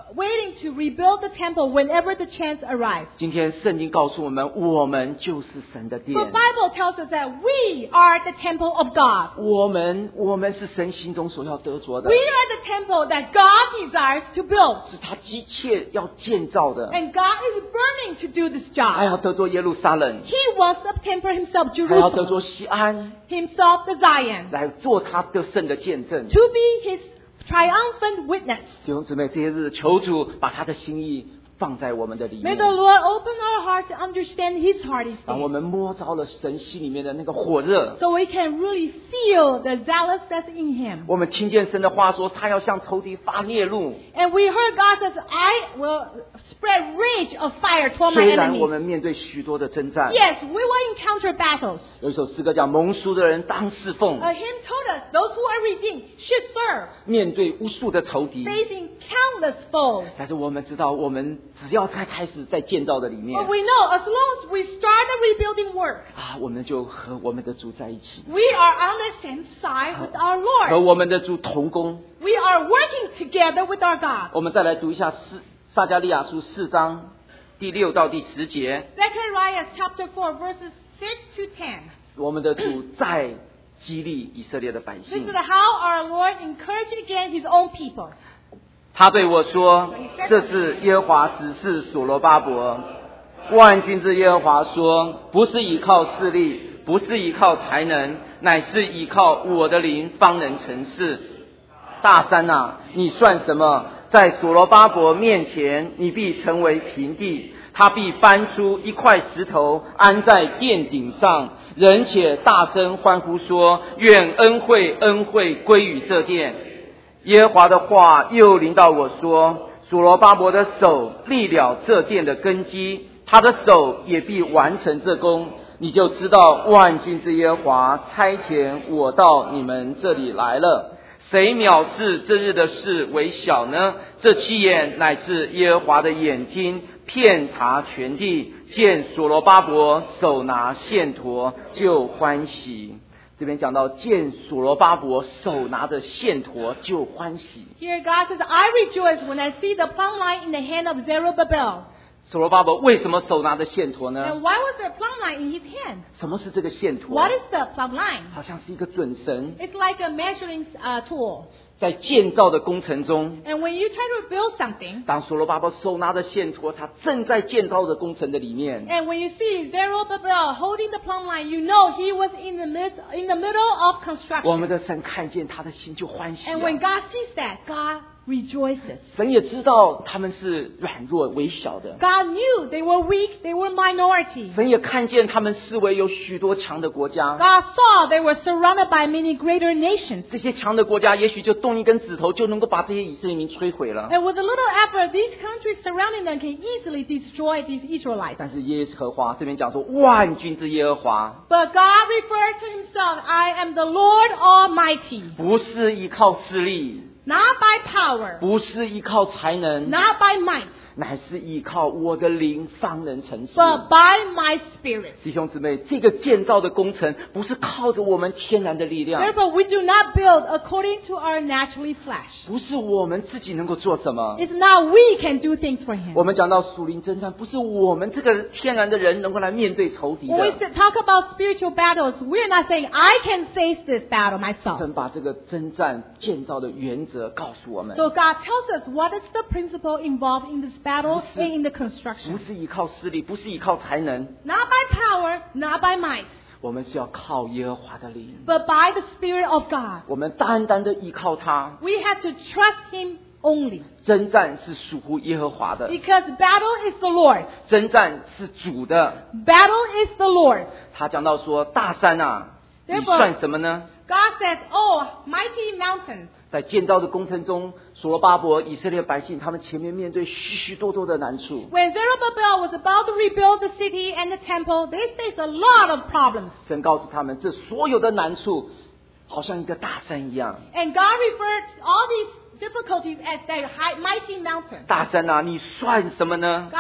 waiting to rebuild the temple whenever the chance arrives. 今天圣经告诉我们，我们就是神的殿。 The Bible tells us that we are the temple of God. 我们是神心中所要得着的 We，are the temple that God desires to build. 是他急切要建造的。 And God is burning to do this 他 job. 要得着耶路撒冷， He wants to temper himself 他要得 Jerusalem, 着西安， himself the Zion, 来做他得胜的见证。 to be his triumphant witness. 弟兄姊妹，这些日求主把他的心意放在我们的里 May 面 the。Lord open our hearts to understand his heart these 当我 days, 们摸着了神心里面的那个火热， so we can really feel the zealous that's in him. 我们听见神的话说，他要向仇敌发烈怒。 And we heard God says, I will spread rage of fire toward my 虽然我 enemies. 们面对许多的征战， Yes, we will encounter battles. 有一首诗歌讲蒙书的人当侍奉， A hymn told us those who are redeemed should serve, 面对无数的仇敌。 facing countless foes. 但是我们知道，我们只要开始在建造的里面 But we know as long as we start the rebuilding work, 啊，我们就和我们的主在一起， we are on the same side with our 和 Lord. 我们的主同工。 We are working together with our God. 我们再来读一下撒迦利亚书4章第6到第10节， Zechariah chapter 4 verses 6 to 10. 我们的主在激励以色列的百 This 姓 is。how our Lord encouraged again his own people. 他对我说：“这是耶和华指示所罗巴伯。万军之耶和华说，不是依靠势力，不是依靠才能，乃是依靠我的灵，方能成事。大山啊，你算什么？在所罗巴伯面前，你必成为平地。他必搬出一块石头，安在殿顶上。人且大声欢呼说：愿恩惠归于这殿。耶和华的话又临到我说：所罗巴伯的手立了这殿的根基，他的手也必完成这工。你就知道万军之耶和华差遣我到你们这里来了。谁藐视这日的事为小呢？这七眼乃是耶和华的眼睛，遍察全地，见所罗巴伯手拿线砣就欢喜。这边讲到见所罗巴伯手拿着线砣就欢喜。 Here God says, I rejoice when I see the plumb line in the hand of Zerubbabel. 所罗巴伯为什么手拿着线砣呢？ And why was there a plumb line in his hand? 什么是这个线砣？ What is the plumb line? 好像是一个准绳， It's like a measuring tool. 在建造的工程中， And when you try to build something, 当所罗巴伯手拿着线砣，他正在建造的工程的里面。 and when you see Zerubbabel holding the plumb line, you know he was in the middle of 我们 construction. 的神看见他的心就欢喜、 And when God sees that, God rejoices. 神也知道他们是软弱微小的， God knew they were weak, they were minority. 神也看见他们四围有许多强的国家。 God saw they were surrounded by many greater nations. 这些强的国家也许就动一根指头就能够把这些以色列民摧毁了。 And with a little effort, these countries surrounding them can easily destroy these Israelites. 但是耶和华这边讲说，万军之耶和华 But God referred to himself, I am the Lord Almighty. 不是依靠势力， Not by power, 不是依靠才能， not by might, 乃是依靠我的灵方能成事。 but by my spirit. 弟兄姊妹，这个建造的工程不是靠着我们天然的力量， Therefore, we do not build according to our naturally flesh. 不是我们自己能够做什么。 It's not we can do things for him. 我们讲到属灵征战，不是我们这个天然的人能够来面对仇敌 When we 的。 talk about spiritual battles, we're not saying I can face this battle myself. 神把这个征战建造的原则告诉我们， So God tells us what is the principle involved in this battle and in the 不 construction. 是依靠势力，不是依靠才能， Not by power, not by might, 我们是要靠耶和华的灵。 but by the Spirit of God. 我们单单的依靠他， We have to trust Him only. 征战是属乎耶和华的， Because battle is the Lord. 征战是主的。 Battle is the Lord. 他讲到说，大山啊，你 Therefore- 算什么呢？ God says, oh, mighty mountains. 在建造的工程中，所罗巴伯以色列百姓他们前面面对许许多多的难处。 When Zerubbabel was about to rebuild the city and the temple, they faced a lot of problems. 神告诉他们，这所有的难处好像一个大山一样。 And God referred all these difficulties as the mighty mountains. 大山啊，你算什么呢？ God said,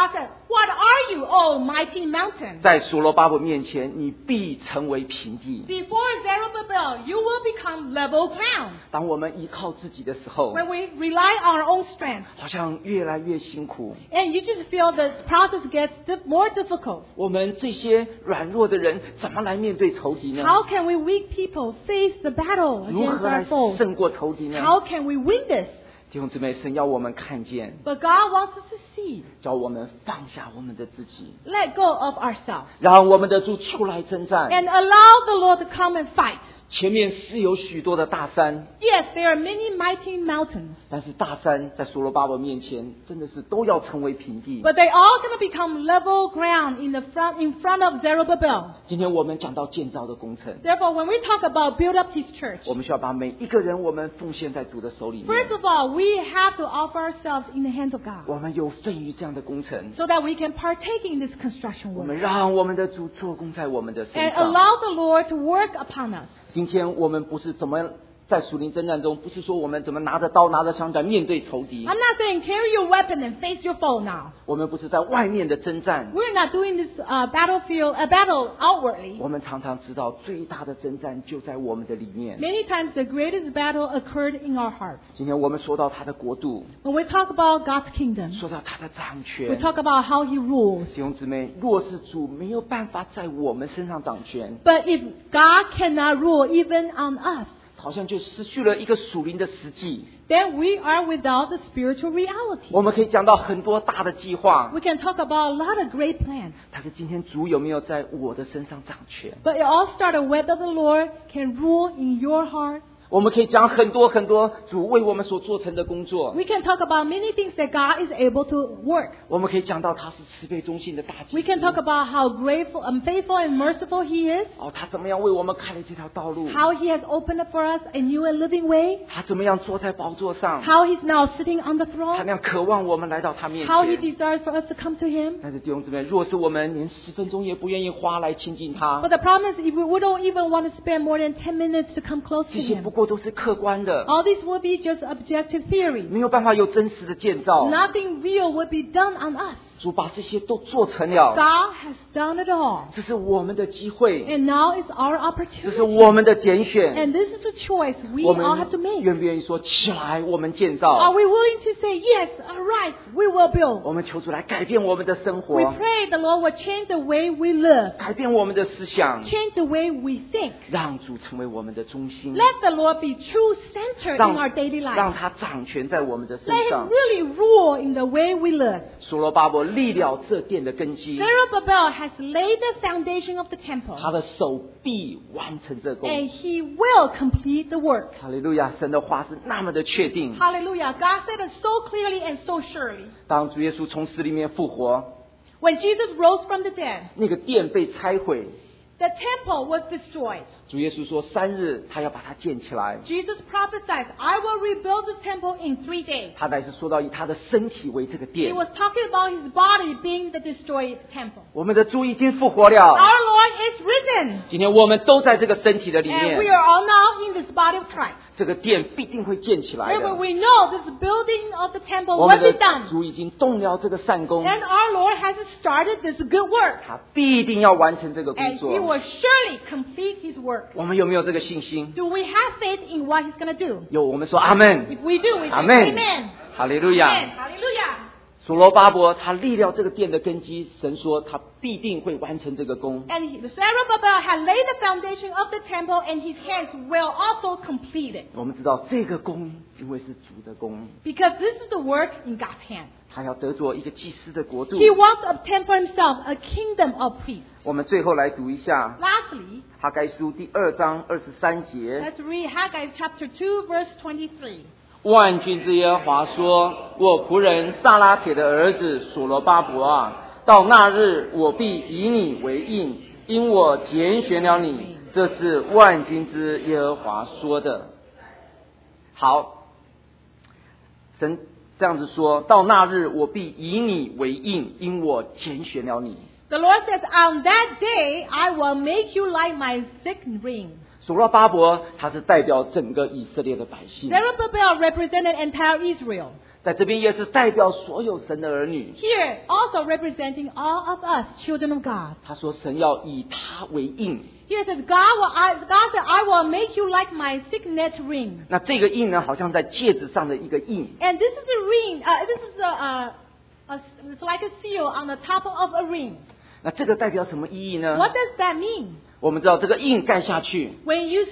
What are you, O mighty mountain? 在所罗巴伯面前，你必成为平地。 Before Zerubbabel, you will become level ground. 当我们依靠自己的时候， When we rely on our own strength, 好像越来越辛苦。 and you just feel the process gets more difficult. 我们这些软弱的人，怎么来面对仇敌呢？ How can we weak people face the battle 如 against 何 our 来 foes? 胜过仇敌呢？ How can we win this? 弟兄姊妹，神要我们看见， But God wants us to see. 叫我们放下我们的自己， Let go of ourselves 让我们的主出来征战。 and allow the Lord to come and fight. 前面是有许多的大山， Yes, there are many mighty mountains, 但是大山在所罗巴伯面前，真的是都要成为平地。 but they all going to become level ground in front of Zerubbabel. 今天我们讲到建造的工程， Therefore, when we talk about build up His church, 我们需要把每一个人我们奉献在主的手里面。 first of all, we have to offer ourselves in the hands of God 我们有份于这样的工程， so that we can partake in this construction 我 work 们让我们的主做工在我们的身 and 上。 allow the Lord to work upon us. 今天我们不是怎么在属灵征战中，不是说我们怎么拿着刀拿着枪在面对仇敌， I'm not saying carry your weapon and face your foe now. 我们不是在外面的征战， We're not doing this battle outwardly. 我们常常知道最大的征战就在我们的里面。 Many times the greatest battle occurred in our hearts. 今天我们说到他的国度， When we talk about God's kingdom, 说到他的掌 we 权， talk about how He rules. 弟兄姊妹，若是主没有办法在我们身上掌权， But if God cannot rule even on us, 好像就失去了一个属灵的实际。 then we are without the spiritual reality. 我们可以讲到很多大的计划， We can talk about a lot of great plans. 但是今天主有没有在我的身上掌权？ But it all starts whether the Lord can rule in your heart. 我们可以讲很多很多主为我们所做成的工作， We can talk about many things that God is able to work. 我们可以讲到他是慈悲忠心的大祭 We can 司 talk about how grateful and faithful and merciful He is, 哦，他怎么样为我们开了这条道路？ how He has opened up for us a new and living way, 他怎么样坐在宝座上？ how He's now sitting on the 他 throne, 那样渴望我们来到他面 how He 前。 desires for us to come to Him. 但是弟兄姊妹，若是我们连10分钟也不愿意花来亲近他 But，the problem is, if we don't even want to spend more than 10 minutes to come close to 这些不 Him, 过都是客观的， all this will be just objective theory. 没有办法有真实的建造。 Nothing real will be done on us. 主把这些都做成了， God has done it all. 这是我们的机会， And now is our 这是 opportunity. 我们的拣选。 And this is a choice we 我 all 们 have to make. 愿不愿意说起来，我们建 Are 造？ we willing to say, yes, all right, we will build? 我们求主来改变我们的生 We 活， pray the Lord will change the way we live, 改变我们的思想， change the way we think. 让主成为我们的中心， Let the Lord be true center in 让 our daily 让 life. 他掌权在我们的身 Let Him 上。 really rule in the way we live. 所罗巴伯立了这殿的根基， Zerubbabel has laid the foundation of the temple, 他的手必完成这功。 and he will complete the work. 哈利路亚！神的话是那么的确定。 Hallelujah. God said it so clearly and so surely. 当主耶稣从死里面复活， When Jesus rose from the dead, 那个殿被拆毁， the temple was destroyed. 主耶稣说3日他要把它建起来。 Jesus prophesied, I will rebuild this temple in 3 days. 他乃是说到以他的身体为这个 He 殿。 was talking about his body being the destroyed temple. 我们的主已经复活了， Our Lord is risen, 今天我们都在这个身体的里 and we 面， are all now in this body of Christ. 这个殿必定会建起来 Therefore, 的。 we know this building of the temple 我 will 们 be 的 done. 主已经动了这个善功， And our Lord has started this good work. 他必定要完成这个工 And He 作。 will surely complete His work. 我们有没有这个信心？ Do we have faith in what He's going to do? 有，我们说阿门， If we do, we say 阿门 Amen. 哈利路亚。 Amen. Hallelujah. 所罗巴伯他立了这个殿的根基，神说他必定会完成这个功。 And Zerubbabel had laid the foundation of the temple, and his hands will also complete it. 我们知道这个功，因为是主的功， Because this is the work in God's hands. 他要得着一个祭司的国度。 He wants to obtain for himself a kingdom of priests. 我们最后来读一下 Lastly, 哈该书第2章23节。 let's read Haggai chapter 2, verse 23. 万军之耶和华说：“我仆人撒拉铁的儿子所罗巴伯啊，到那日我必以你为印，因我拣选了你。”这是万军之耶和华说的。好，神这样子说：“到那日我必以你为印，因我拣选了你。” The Lord says, on that day I will make you like my signet ring. 所罗巴伯他是代表整个以色列的百姓， Zerubbabel represented entire Israel. 在这边也是代表所有神的儿女。 Here, also representing all of us, children of God. 他说神要以他为印， Here it says, God said, I will make you like my signet ring. 那这个印呢，好像在戒指上的一个印。 And this is a ring, it's like a seal on the top of a ring. 那这个代表什么意义呢？ What does that mean? 我们知道这个印盖下去 When you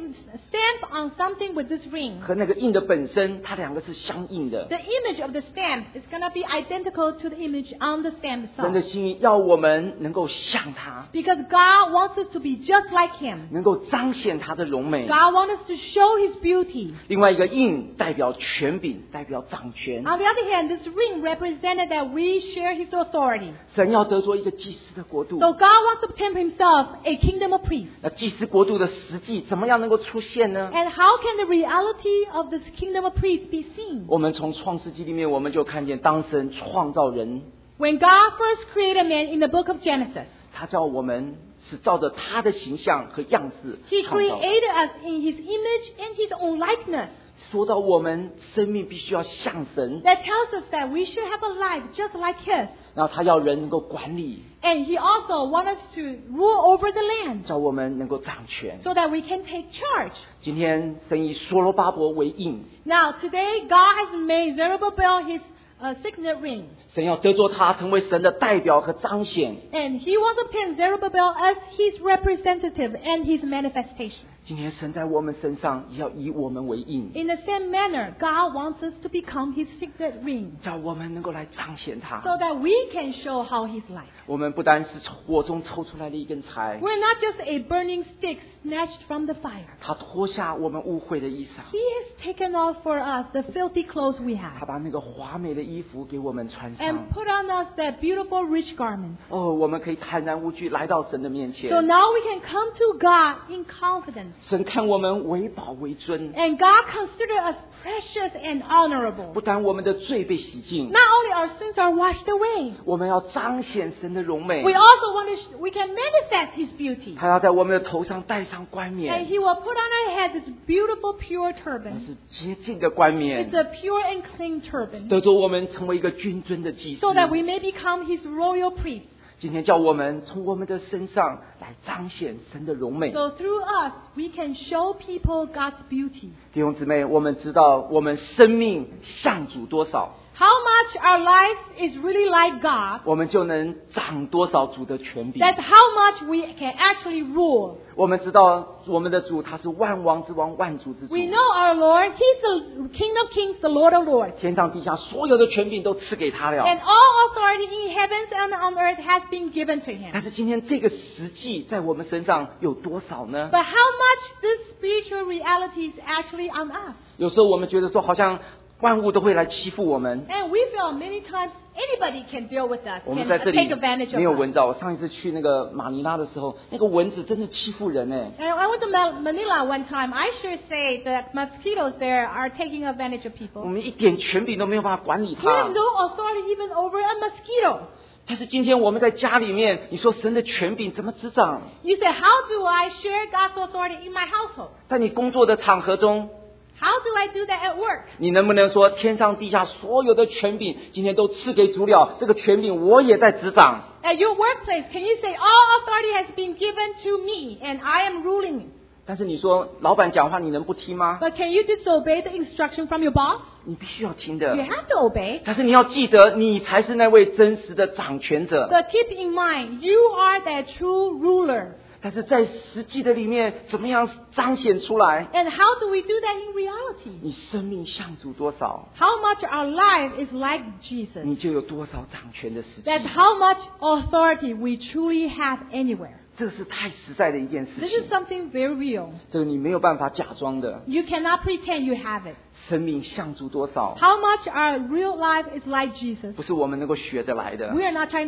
stamp on something with this ring, 和那个印的本身，它两个是相应的。 the image of the stamp is going to be identical to the image on the stamp 神的 itself. 心意要我们能够像他， Because God wants us to be just like Him. 能够彰显他的荣美。 God wants us to show His beauty. 另外一个印代表权柄，代表掌权。 On the other hand, this ring represented that we share His authority. 神要得着一个祭司的国度， So God wants to tempt Himself a kingdom of priests. 那祭司国度的实际怎么样能够出现呢？ And how can the reality of this kingdom of priests be seen? 我们从创世纪里面，我们就看见，当神创造人， When God first created man in the book of Genesis, 他叫我们是照着他的形象和样式 He 创造的。 created us in His image and His own likeness. 说到我们生命必须要像神， That tells us that we should have a life just like His. 然后他要人能够管理， And He also wants us to rule over the land 叫我们能够掌权。 so that we can take charge. 今天神以所罗巴伯为印， Now, today, God has made Zerubbabel His signet ring. 神要得着他成为神的代表和彰显。 And He wants to paint Zerubbabel as His representative and His manifestation. 今天神在我们身上也要以我们为印， In the same manner, God wants us to become His signet ring 叫我们能够来彰显他。 so that we can show how He's like. 我们不单是火中抽出来的一根柴， We're not just a burning stick snatched from the fire. 他脱下我们污秽的衣裳， He has taken off for us the filthy clothes we 他 have 把那个华美的衣服给我们穿上。 and put on us that beautiful rich garment. 哦，我们可以坦然无惧来到神的面 So 前。 now we can come to God in confidence. 神看我们为宝为尊， And God considers us precious and honorable. 不但我们的罪被洗净， Not only our sins are washed away, 我们要彰显神的荣美 we。also we can manifest His beauty. 他要在我们的头上戴上冠 And 冕， He will put on our head this beautiful pure 那 turban. 是洁净的冠冕 It's，a pure and clean turban. 得着我们成为一个君尊的祭司。 So that we may become His royal priest. 今天叫我们从我们的身上来彰显神的荣美。 So through us, we can show people God's beauty. 弟兄姊妹，我们知道我们生命像主多少， How much our life is really like God. 我们就能掌多少主的权柄。 That's how much we can actually rule. 我们知道我们的主他是万王之王，万主之主， We know our Lord, He's the King of Kings, the Lord of Lords. 天上地下所有的权柄都赐给他了。 And all authority in heavens and on earth has been given to Him. 但是今天这个实际在我们身上有多少呢？ But how much this spiritual reality is actually on us? 有时候我们觉得说，好像万物都会来欺负我们。 And we feel many times anybody can deal with us, 我们 can 在这里 take advantage 没有 of us. 蚊帐。我上一次去那个马尼拉的时候，那个蚊子真的欺负人哎。 And I went to Manila one time. I sure say that mosquitoes there are taking advantage of 我 people. 们一点权柄都没有办法管理 We have 它。 no authority even over a mosquito. 但是今天我们在家里面，你说神的权柄怎么执掌？ You say, how do I share God's authority in my household? 在你工作的场合中， How do I do that at work? 你能不能说天上地下所有的权柄今天都赐给主了？这个权柄我也在执掌。 At your workplace, can you say, all authority has been given to me and I am ruling? 但是你说老板讲话你能不听吗？ But can you disobey the instruction from your boss? 你必须要听 You 的。 have to obey. 但是你要记得，你才是那位真实的掌权者。 But keep in mind, you are that true ruler. 但是在实际的里面，怎么样彰显出来？ And how do we do that in reality? 你生命像主多少， How much our life is like Jesus. 你就有多少掌权的实际。 That's how much authority we truly have anywhere. 这是太实在的一件事 This 情 is，something very real. 这个你没有办法假装的。 You cannot pretend you have it. 生命像主多少， How much our real life is like Jesus. 不是我们能够学得来的 We。are not trying to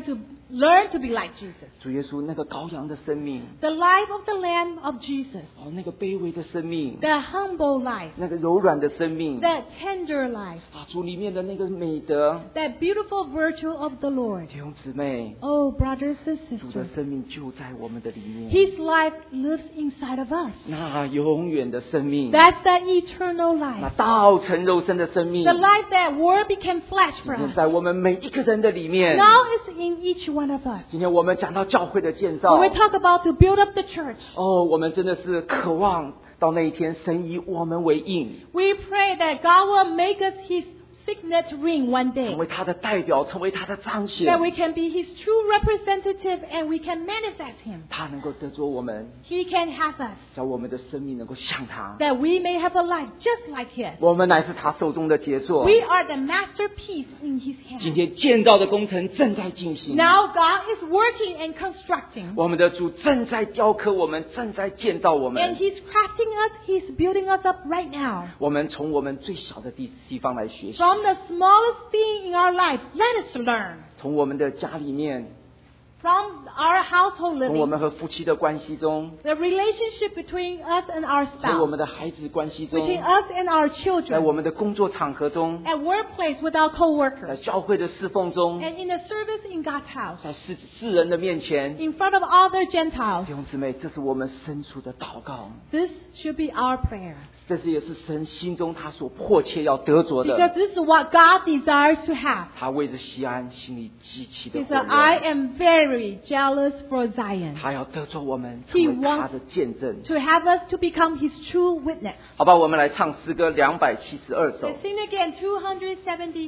learn to be like Jesus. 主耶稣那个羔羊的生命， The life of the Lamb of Jesus. 那个卑微的生命， The humble life. 那个柔软的生命， The tender life. 主里面的那个美德， That beautiful virtue of the Lord. 弟兄姊妹， Oh, brothers and 主的 sisters. 生命就在我们的里面， His life lives inside of us. 那永远的生命， That's the eternal 那 life. 道成肉身的生命， The life that word became flesh 今 for 天 us. 在我们每一个人的里面。 Now it's in each one of us. 今天我们讲到教会的建造 When we talk about to build up the church, 我们真的是渴望到那一天，神以我们为印， we pray that God will make us His signet ring one 成 day. 为他的代表，成为他的彰显 That we can be His true representative and we can manifest Him. 他能够得着我们， He can have us. 叫我们的生命能够像他。 That we may have a life just like His. 我们乃是他手中的杰作。 We are the masterpiece in His 今 hand. 天建造的工程正在进行， Now God is working and constructing. 我们的主正在雕刻我们，正在建造我 And 们。 He's crafting us, He's building us up right now. 我们从我们最小的地方来学习， From the smallest thing in our life, let us learn. 从我们的家里面， From our household 从我 living, 们和夫妻的关系中， the relationship between us and our 在我 spouse, 们的孩子关系中， between us and our 在我 children, 们的工作场合中， at workplace with our 在 co-workers, 教会的侍奉中， and in the service in God's house, 在世人的面前， in front of other Gentiles. 弟兄姊妹，这是我们深处的祷告， This should be our prayer. 这是也是神心中他所迫切要得着 Because 的。 this is what God desires to have. 他为着西安心里极其的 He 火 said, I 热， am very jealous for Zion. 他要得着我们， He 成为他 wants 的见证。 To have us to become His true witness. 好吧，我们来唱诗歌272首 Let's sing again 272.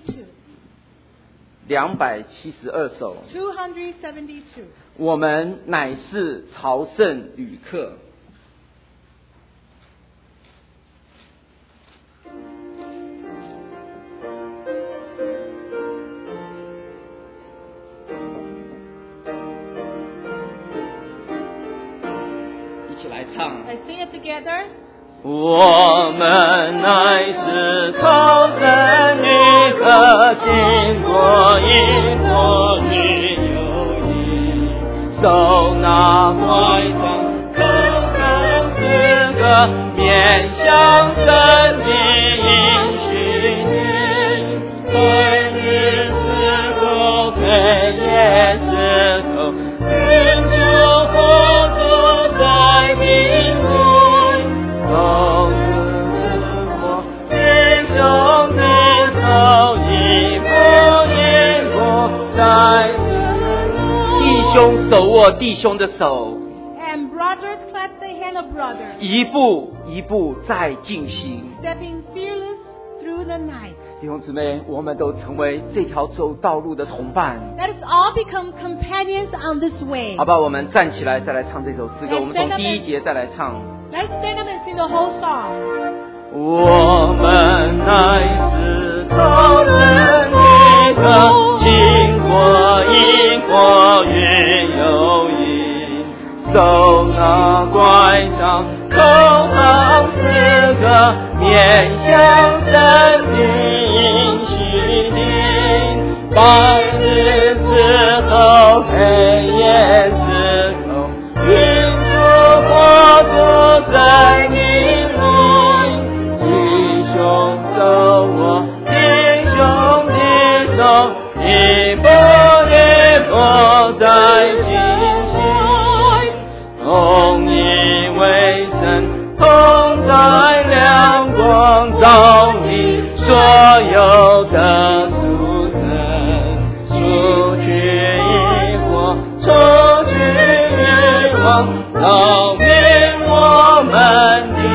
，272首。 272. 我们乃是朝圣旅客。一起来唱。 Let's sing it together. 我们乃是朝圣旅客，经过一座旅游营，手拿拐杖，口唱诗歌，面向神的应许你。白日是否黑夜是否，云柱火柱在命里。同是我弟兄的手，一步一步在弟兄手握弟兄的手， And brothers clasp the hand of brothers, 一步一步在进行。 stepping fearless through the night. 弟兄姊妹，我们都成为这条走道路的同伴。 Let us all become companions on this way. 好吧，我们站起来再来唱这首诗歌。 Let's 我们从 stand up 第一节再来唱。 Let's stand up and sing the whole song. 我们乃是朝圣旅客，经过一国云游营，手拿拐杖，口唱诗歌，面向神的应许地。白日时候，黑夜时候，云柱火柱在你里。弟兄手握弟兄的手，一步一步在进行，同一为神，同在亮光照明所有的属神，除去疑惑，除去欲望，照明我们的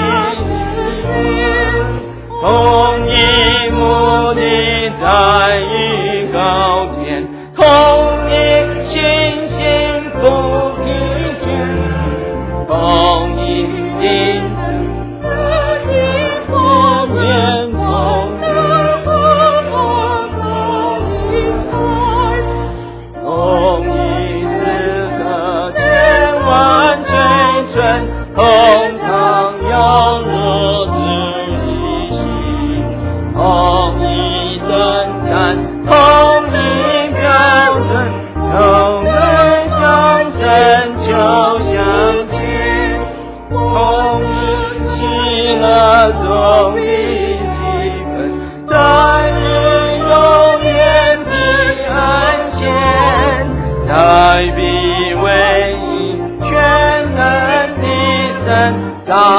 同一目的在于高天，同一信心不疲倦，同一因子，同一不灭。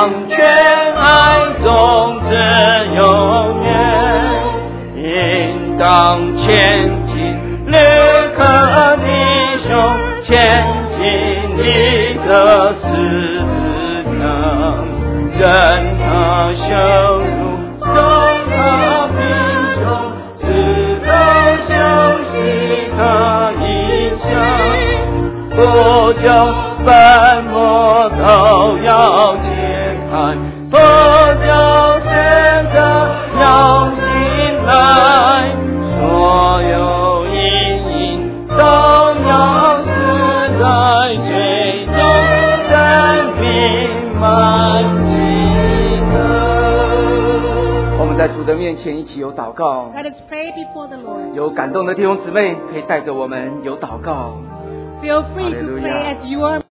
当全爱中只永远，应当前进旅客弟兄，前进你的十字架，任他羞辱，受他贫穷，直到休息他影响，不就坟墓都要揭开，不就死者要醒来，所有阴影都要死在最终，生命满记得。我们在主的面前一起有祷告， Let us pray before the Lord. 有感动的弟兄姊妹可以带着我们有祷告。 Feel free to Hallelujah. pray as you are